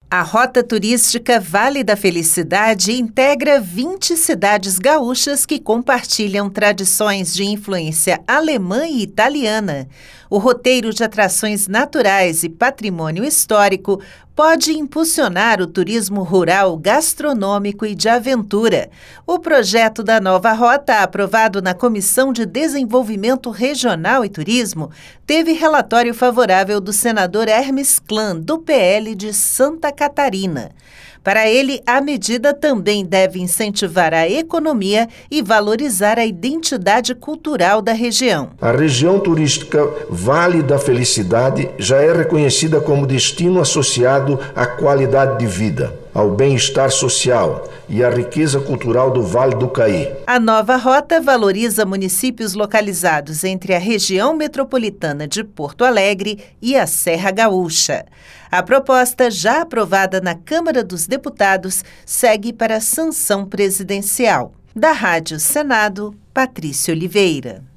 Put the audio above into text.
A Rota Turística Vale da Felicidade integra 20 cidades gaúchas que compartilham tradições de influência alemã e italiana. O roteiro de atrações naturais e patrimônio histórico pode impulsionar o turismo rural, gastronômico e de aventura. O projeto da nova rota, aprovado na Comissão de Desenvolvimento Regional e Turismo, teve relatório favorável do senador Hermes Klan, do PL de Santa Catarina. Para ele, a medida também deve incentivar a economia e valorizar a identidade cultural da região. A região turística Vale da Felicidade já é reconhecida como destino associado à qualidade de vida, ao bem-estar social e à riqueza cultural do Vale do Caí. A nova rota valoriza municípios localizados entre a região metropolitana de Porto Alegre e a Serra Gaúcha. A proposta, já aprovada na Câmara dos Deputados, segue para a sanção presidencial. Da Rádio Senado, Patrícia Oliveira.